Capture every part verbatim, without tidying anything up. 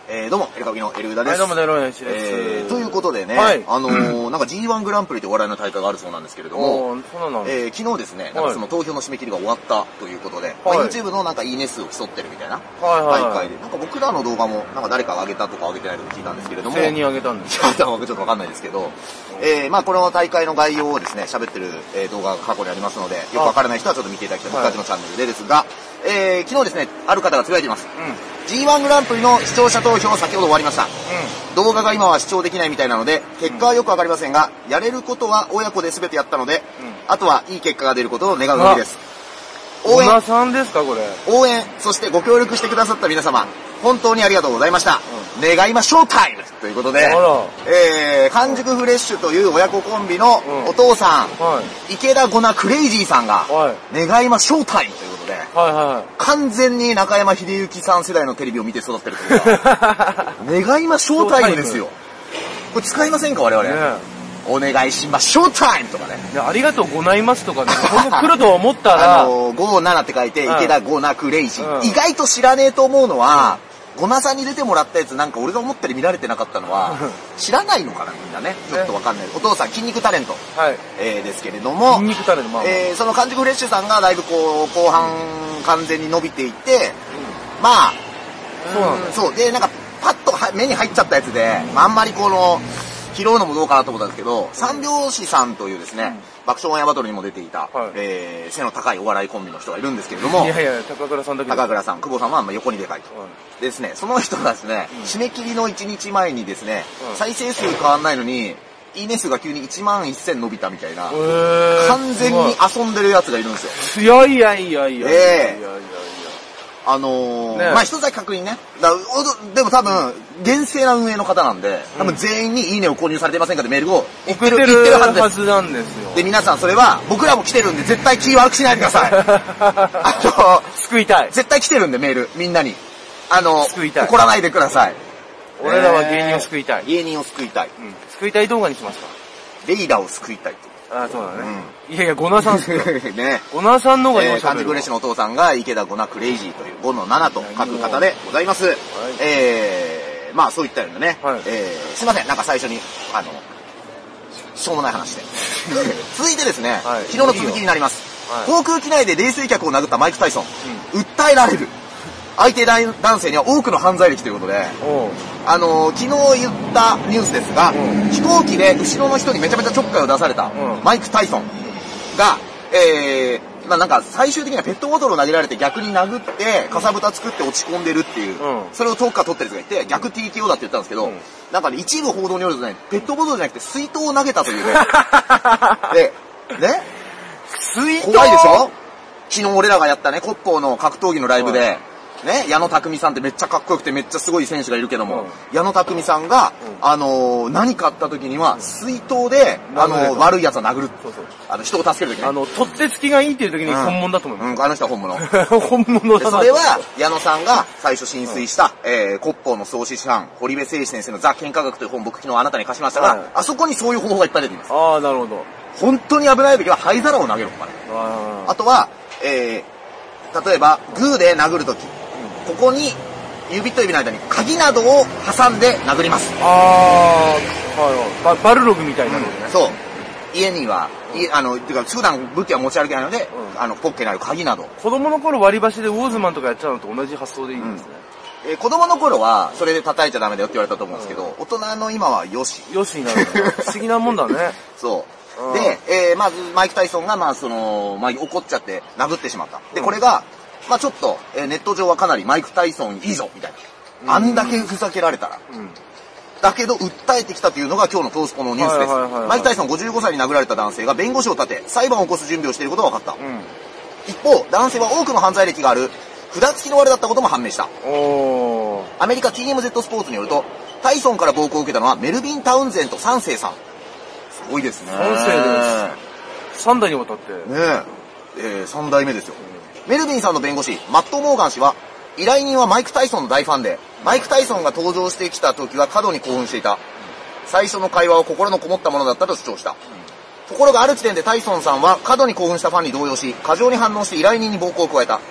えー、どうも、エルカビのエルウダです。 はい、どうも、デロイナシです。 えー、ということでね、 はい、 あのー、なんか ジーワン グランプリというお笑いの大会があるそうなんですけれども、 そうなんえー、昨日ですね、なんかその投票の締め切りが終わったということで、はい、まあ、YouTube のなんかいいね数を競ってるみたいな大会で、なんか僕らの動画もなんか誰かが上げたとか上げてないとか聞いたんですけれども、 全員上げたんですよ。ちょっとわかんないですけど、えー、まあこの大会の概要をですね、喋ってる、えー、動画が過去にありますので、よくわからない人はちょっと見ていただきたい、僕たちのチャンネルでですが、えー、昨日ですね、ある方がつぶやいています。うん、ジーワン グランプリの視聴者投票先ほど終わりました。うん、動画が今は視聴できないみたいなので、結果はよくわかりませんが、やれることは親子で全てやったので、うん、あとはいい結果が出ることを願うのみです。 応援。小田さんですか、これ。 応援、そしてご協力してくださった皆様、本当にありがとうございました。うん、願いましょうタイムということで、えー、完熟フレッシュという親子コンビのお父さん、うんはい、池田ゴナクレイジーさんが、はい、願いましょうタイムということで、はいはい、完全に中山秀幸さん世代のテレビを見て育ってるというか、願いましょうタイムですよ。これ使いませんか我々。ね、お願いしましょうタイムとかね。 いや、ありがとうございますとかね、今後来ると思ったら。 あのー、ごじゅうななって書いて、池田ゴナクレイジー、うん。意外と知らねえと思うのは、ゴナさんに出てもらったやつなんか俺が思ったより見られてなかったのは、知らないのかなみんなね。ちょっとわかんない。お父さん、筋肉タレント。はい。えー、ですけれども、 筋肉タレント、まあ、 えー、その完熟フレッシュさんがだいぶこう、後半完全に伸びていって、うん、まあ、そうなんだ。そう。で、なんか、パッと目に入っちゃったやつで、まあ、あんまりこの、拾うのもどうかなと思ったんですけど、三拍子さんというですね、うん、爆笑オンエアバトルにも出ていた、はい、えー、背の高いお笑いコンビの人がいるんですけれども、 いやいや、高倉さんだけ高倉さん、久保さんはまあ横にでかいと。はい、ですね、その人がですね、うん、締め切りのいちにちまえにですね、うん、再生数変わんないのに、いいね数が急にいちまんせん伸びたみたいな、完全に遊んでるやつがいるんですよ。いやいやいやいやいやいやいやいや。 あのー、ね、まあ一つだけ確認ね。だでも多分、厳正な運営の方なんで、多分全員にいいねを購入されてませんかってメールを送ってる、言ってるはずなんですよ。 で、皆さんそれは、僕らも来てるんで絶対気悪くしないでください。あの、 救いたい。 絶対来てるんでメール、みんなに。あの、 救いたい。 怒らないでください。 俺らは芸人を救いたい。 芸人を救いたい。 うん。救いたい動画にしますか。 レイラを救いたい。 ああ、そうだね。うん、いやいや、ゴナさんっすよ。 ね。 ゴナさんの方が今しゃべる。 完熟フレッシュのお父さんが池田ゴナクレイジーというごのななと書く方でございます。はい、えー、まあそういったようなね、はい、えー、すいません、なんか最初に、あの、しょうもない話で。続いてですね、はい、昨日の続きになります。はい、航空機内で冷水客を殴ったマイク・タイソン、うん、訴えられる。相手男性には多くの犯罪歴ということで、あのー、昨日言ったニュースですが、飛行機で後ろの人にめちゃめちゃちょっかいを出されたマイク・タイソンが、えー、まあなんか最終的にはペットボトルを投げられて逆に殴って、かさぶた作って落ち込んでるっていう、それを遠くから撮ってる人がいて、逆 ティーケーオー だって言ったんですけど、なんかね、一部報道によるとね、ペットボトルじゃなくて水筒を投げたというね。で、ね水筒怖いでしょ？昨日俺らがやったね、コッポーの格闘技のライブで、ね、矢野匠さんってめっちゃかっこよくてめっちゃすごい選手がいるけども、うん、矢野匠さんが、うん、あのー、何かあった時には、水筒で、うん、あのー、悪い奴を殴る。そうそう。あの、人を助ける時ね。 あの、取ってつきがいいっていう時に本物だと思います。 うん、うん、あの人は本物。 本物だな。 それは、矢野さんが最初浸水した、うん、えー、コッポーの創始師範、堀部誠司先生のザ・喧嘩学という本僕昨日あなたに貸しましたが、はい、あそこにそういう方法がいっぱい出ています。 ああ、なるほど。 本当に危ない時は灰皿を投げるとかね。あ, あとは、えー、例えば、グーで殴る時。ここに指と指の間に鍵などを挟んで殴ります。 ああ、はい、バルログみたいなのね、 うん。そう。家には、いあの、てか普段武器は持ち歩けないので、うん、あの、ポッケにある鍵など。 子供の頃割り箸でウォーズマンとかやっちゃうのと同じ発想でいいんですね。 うん、えー、子供の頃は、それで叩いちゃダメだよって言われたと思うんですけど、うん、大人の今はよし。 よしになる、ね。不思議なもんだね。 そう。で、えー、まず、マイク・タイソンが、まあ、その、まあ、怒っちゃって殴ってしまった。で、これが、まあちょっと、えー、ネット上はかなりマイク・タイソンいいぞみたいな。あんだけふざけられたら。うん、だけど、訴えてきたというのが今日のトースポのニュースです。マイク・タイソンごじゅうごさいに殴られた男性が弁護士を立て、裁判を起こす準備をしていることが分かった。うん、一方、男性は多くの犯罪歴がある、札付きの悪だったことも判明した。おアメリカ ティーエムゼット スポーツによると、タイソンから暴行を受けたのはメルビン・タウンゼントさん世さん。すごいですね。 さん世です。さん代にわたって。ねえ。えー、さん代目ですよ。メルビンさんの弁護士、マット・モーガン氏は、依頼人はマイク・タイソンの大ファンで、マイク・タイソンが登場してきた時は過度に興奮していた。最初の会話は心のこもったものだったと主張した。ところがある時点でタイソンさんは過度に興奮したファンに動揺し、過剰に反応して依頼人に暴行を加えた。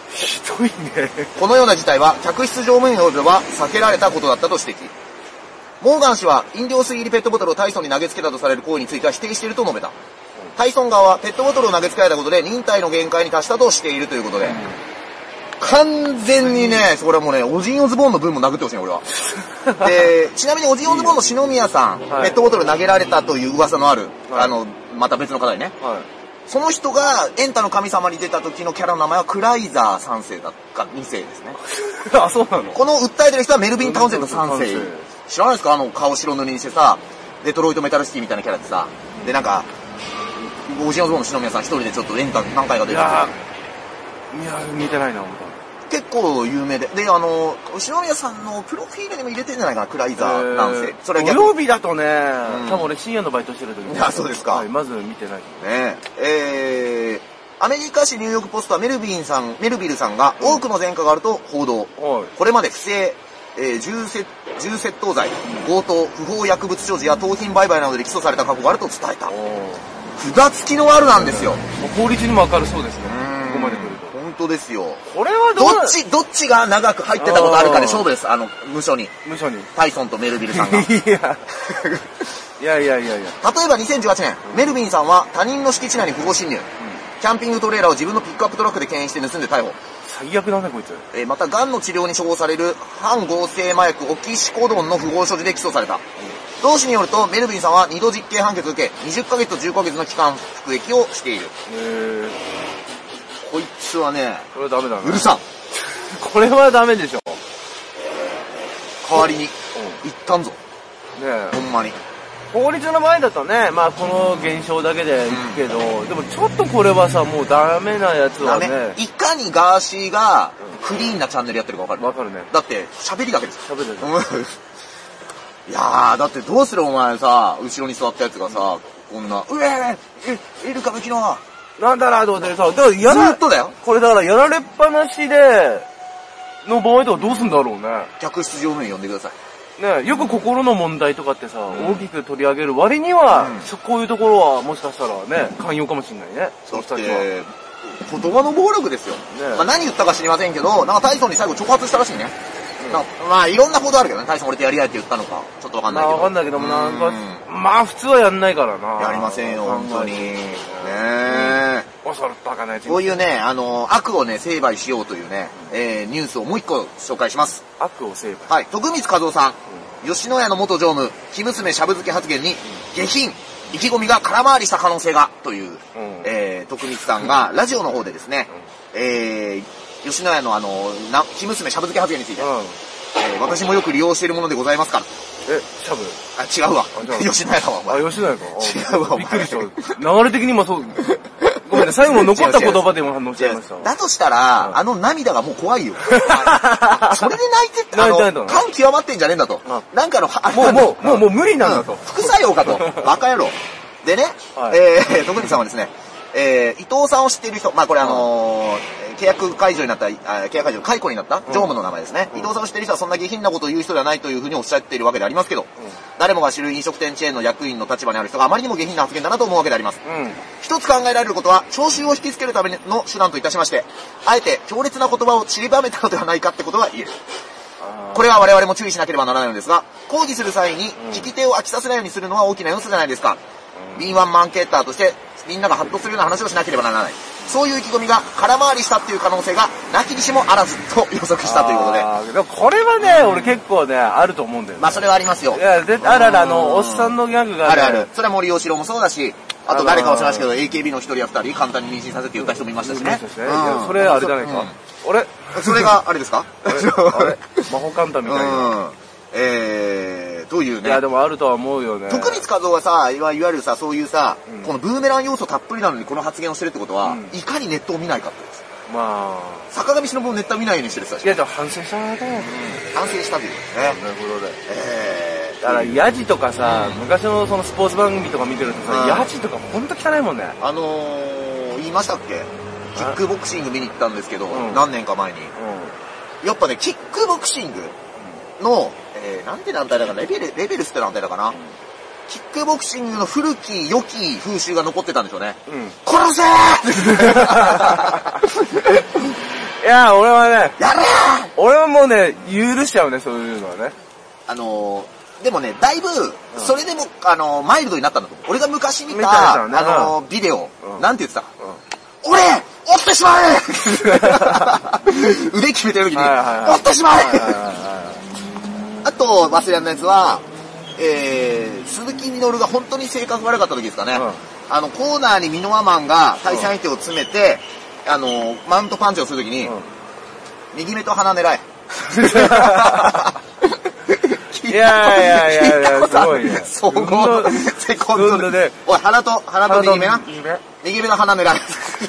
ひどいね。 このような事態は客室乗務員及びは避けられたことだったと指摘。モーガン氏は飲料水入りペットボトルをタイソンに投げつけたとされる行為については否定していると述べた。タイソン側はペットボトルを投げつけられたことで忍耐の限界に達したとしているということで、うん、完全にね、それはもうね、オジンオズボーンの分も殴ってほしいね、俺は。で、ちなみにオジンオズボーンの篠宮さん、はい、ペットボトル投げられたという噂のある、はい、あの、また別の方にね、はい、その人がエンタの神様に出た時のキャラの名前はクライザーさん世だかに世ですね。 あ、そうなの？ この訴えてる人はメルビン・タウンゼンドさん世。知らないですか？あの顔白塗りにしてさ、デトロイトメタルシティみたいなキャラでさ、でなんか、オジンオズボーンの篠宮さん一人でちょっとエンタ何回か出てる。いやー、いやー見てないな、本当に。結構有名で。で、あの、篠宮さんのプロフィールにも入れてんじゃないかな、クライザー男性。 それは土曜日だとね、うん、多分俺深夜のバイトしてる時に。 いや、そうですか。 はい、まず見てない。 ねえ、えー、アメリカ紙ニューヨークポストはメルビンさん、メルビルさんが多くの前科があると報道。うん、これまで不正、えー、銃窃、銃窃盗罪、強盗、不法薬物所持や盗品売買などで起訴された過去があると伝えた。札付きのワルなんですよ。 法律にもわかるそうですね。ここまで来ると。 本当ですよ。 これはどうどっち、どっちが長く入ってたことあるかで勝負です。あの、無所に。 無所に。 タイソンとメルビルさんが。いや。いやいやいやいや。 例えばにせんじゅうはちねん、うん、メルビンさんは他人の敷地内に不法侵入。うん、キャンピングトレーラーを自分のピックアップトラックで牽引して盗んで逮捕。 最悪だね、こいつ。 えー、また、癌の治療に処方される反合成麻薬オキシコドンの不法所持で起訴された。うん、同氏によると、メルビンさんはにど実刑判決を受け、にじゅっかげつとじゅっかげつの期間服役をしている。 へー。 こいつはね、 これはダメだね。 うるさん。 これはダメでしょ。 代わりに、言ったんぞ。 ねえ。 ほんまに。 法律の前だとね、まあこの現象だけでいくけど、うん、でもちょっとこれはさ、もうダメなやつはね。 いかにガーシーがクリーンなチャンネルやってるかわかる？ わかるね。 だって喋りだけですよ。喋る。 いやー、だってどうするお前さ、後ろに座ったやつがさ、こんな、うえー、いる歌舞伎の。 なんだなと思ってさ、だからやら、ずっとだよ。 これだからやられっぱなしで、の場合とかどうすんだろうね。 客室乗務員呼んでください。 ね、よく心の問題とかってさ、うん、大きく取り上げる割には、うん、そこういうところはもしかしたらね、寛容かもしれないね。 そうして言葉の暴力ですよ。ね、まあ何言ったか知りませんけど、なんかタイソンに最後挑発したらしいね。うん、まあいろんなことあるけどね、タイソン俺とやり合いって言ったのか、ちょっとわかんないけど。 まあわかんないけども、なんか、まあ普通はやんないからな。 やりませんよ、本当に。ねえ。 恐るバカなやつ。 こういうね、あの、悪をね、成敗しようというね、えー、ニュースをもう一個紹介します。 悪を成敗。 はい、徳光和夫さん。吉野家の元常務、生娘しゃぶ漬け発言に、下品、意気込みが空回りした可能性が、という、うん、えー、徳光さんが、ラジオの方でですね、うん、えー、吉野家のあの、な、生娘しゃぶ漬け発言について、うん、えー、私もよく利用しているものでございますから。 え、しゃぶ？ あ、違うわ。吉野家だわ、お前。 あ、吉野家か。 違うわ、お前。 びっくりした。流れ的にもそう。ごめんね、最後の残った言葉でも反応しちゃいました。 だとしたら、あの涙がもう怖いよ。それで泣いてって、あの、感極まってんじゃねえんだと。なんかの、 もう、もう、もう、もう無理なんだと。 副作用かと。バカ野郎。でね、えー、徳光さんはですね、えー、伊藤さんを知っている人、まあこれあのー、契約解除になった、契約解除、解雇になった常務の名前ですね。伊藤さんを知っている人はそんな下品なことを言う人ではないというふうにおっしゃっているわけでありますけど、誰もが知る飲食店チェーンの役員の立場にある人があまりにも下品な発言だなと思うわけであります。うん、一つ考えられることは、聴衆を引きつけるための手段といたしまして、あえて強烈な言葉を散りばめたのではないかってことが言える。これは我々も注意しなければならないのですが、抗議する際に聞き手を飽きさせないようにするのは大きな要素じゃないですか。敏腕マーケッターとしてみんながハッとするような話をしなければならない。そういう意気込みが空回りしたっていう可能性がなきにしもあらずと予測したということで。 あでもこれはね、うん、俺結構ね、あると思うんだよね。 まあそれはありますよ。 いや、であらら、あの、おっさんのギャグが、ね、 あるある。それは森喜朗もそうだし、あと誰かは知らないですけど、エーケービー の一人や二人簡単に妊娠させて言った人もいましたしね。 うん、それあれじゃないか。あれそれがあれですかあれ魔法カンタみたいな。うんえー、どういうね。 いや、でもあるとは思うよね。 徳光和夫はさ、いわゆるさ、そういうさ、うん、このブーメラン要素たっぷりなのにこの発言をしてるってことは、うん、いかにネットを見ないかってことです。 まあ。 坂上忍をネットを見ないようにしてる人たち。 いや、でも反省したね。うん、 反省したということね。 なるほどね。えー、だから、ヤジとかさ、うん、昔のそのスポーツ番組とか見てるとさ、うん、ヤジとかほんと汚いもんね。 あのー、言いましたっけキックボクシング見に行ったんですけど、うん、何年か前に、うん。やっぱね、キックボクシングの、えー、なんて団体だかな、レベル、レベルスって団体だかな、うん、キックボクシングの古き良き風習が残ってたんでしょうね。うん、殺せーいや、俺はね、 やれー俺はもうね、許しちゃうね、そういうのはね。 あのー、でもね、だいぶ、それでも、あのー、マイルドになったんだと思う。俺が昔見た、 見たねあのー、ビデオ、 うん、 なんて言ってた、うん、俺折ってしまえ腕決めてる時に、折ってしまえあと、忘れられないやつは、えー、鈴木みのるが本当に性格悪かった時ですかね。うん、あの、コーナーにミノワマンが対戦相手を詰めて、うん、あの、マウントパンチをする時に、うん、右目と鼻狙え。 いやいやいやいや、すごいね。 総合、セコンドで。おい、鼻と、鼻と右目な。右目の鼻狙え。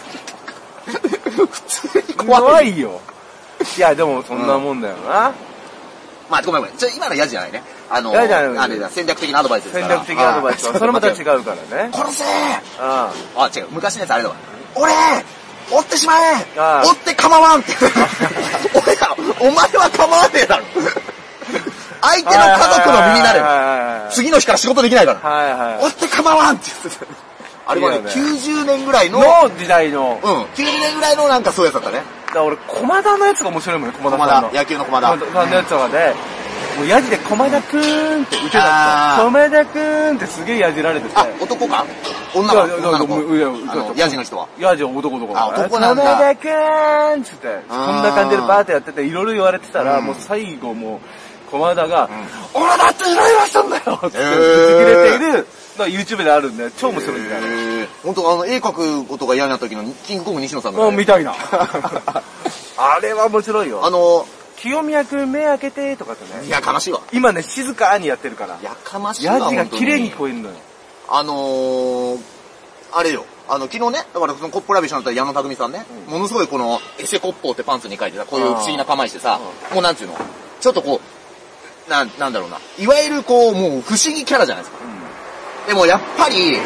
普通に怖い。 怖いよ。いや、でもそんなもんだよな。うん、 まあ、ごめんごめん。ちょ、今のヤジじゃないね。あの、 ヤジじゃない。 あれだ、戦略的なアドバイスですから。 戦略的なアドバイスは、それまた違うからね。 殺せーああ、違う。昔のやつあれだわ。俺追ってしまえ追って構わんって俺ら、お前は構わねえだろ相手の家族の身になれ次の日から仕事できないから、はいはい、追って構わんって言ってたあれはね、きゅうじゅうねんぐらいの、 の時代の。 うん、きゅうじゅうねんぐらいのなんかそういうやつだったね。 だから俺、駒田のやつが面白いもんね、駒田さんの。 野球の駒田。 駒田さんのやつとかで、もうヤジで駒田くーんって打てたんですよ。駒田くーんってすげえヤジられてて。 あ、男か女の子女の子ヤジの人は。 ヤジは男の子あ、男なんだ。 駒田くーんって言って、こんな感じでバーってやってて、いろいろ言われてたら、もう最後もう、駒田が、俺だってイライラしたんだよって言ってくれている、YouTube であるんで、超面白いみたいな。 ほんと、あの、絵描くことが嫌になった時のキングコング西野さんが、ね。見たいな。あれは面白いよ。 あの、 清宮くん目開けてとかってね。 いやかましいわ。 今ね、静かにやってるから。 やかましいわ。 ヤジが綺麗に聞こえるのよ。あのー、あれよ。あの、昨日ね、だからそのコップラビッシュになった矢野匠さんね、うん、ものすごいこの、エセコッポーってパンツに書いてた、こういう不思議な構えしてさ、もうなんていうのちょっとこう、な、なんだろうな。いわゆるこう、もう不思議キャラじゃないですか。うん、でもやっぱり、必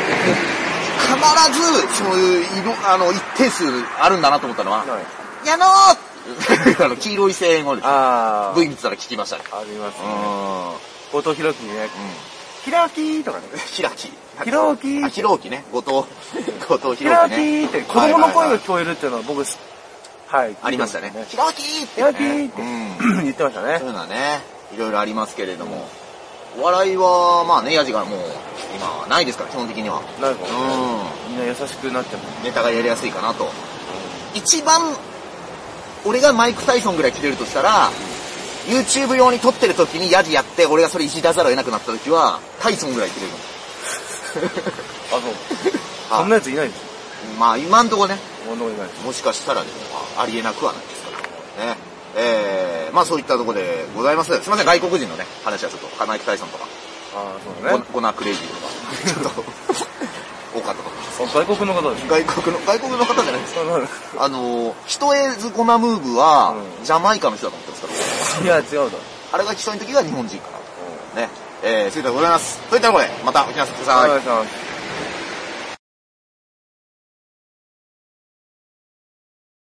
ず、そういう色、あの、一定数あるんだなと思ったのは、矢野ーあの、黄色い声援をですね、V 見てたら聞きましたね。 ありますね。後藤弘樹ね。うん。ひろきとかね。 ひらき。 ひろき。 あ、ひろきね。後藤、後藤ひろきね。 ひろきって、子供の声が聞こえるっていうのは僕、はい。 ありましたね。ひろきって。 ひろきって言ってましたね。 そういうのはね、いろいろありますけれども。お笑いは、まあね、ヤジがもう、今はないですから、基本的には。 ないかもね。みんな優しくなっちゃう。 ネタがやりやすいかなと。一番、俺がマイク・タイソンぐらい切れるとしたら、YouTube 用に撮ってる時にヤジやって、俺がそれいじらざるを得なくなった時は、タイソンぐらい切れるの。 あ、そう。そんなやついないですよ。 まあ、今んとこね。 今んとこいないです。 もしかしたらね、まあ、ありえなくはないですからね。えー、まあそういったところでございます。すいません、外国人のね、話はちょっと、マイク・タイソンとか。 ああ、そうだね。 ゴナ・クレイジーとか、ちょっと、多かったと思います。 外国の方です外国の、外国の方じゃないですか。あの、ヒトエズ・ゴナムーブは、うん、ジャマイカの人だと思ってますから。 いや、違うだ。 あれが基礎の時が日本人かな。うん、ね。えー、そういったところでございます。そういったところで、またお聞きなさい。 お願いします。